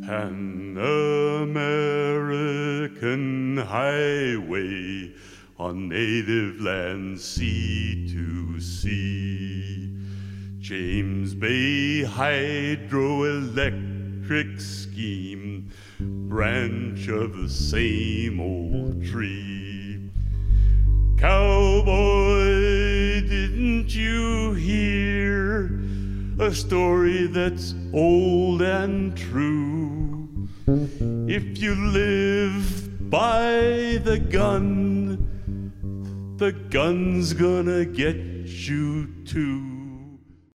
An American highway on native land, sea to sea. James Bay hydroelectric scheme, branch of the same old tree. Cowboy, didn't you hear a story that's old and true? If you live by the gun's gonna get you too.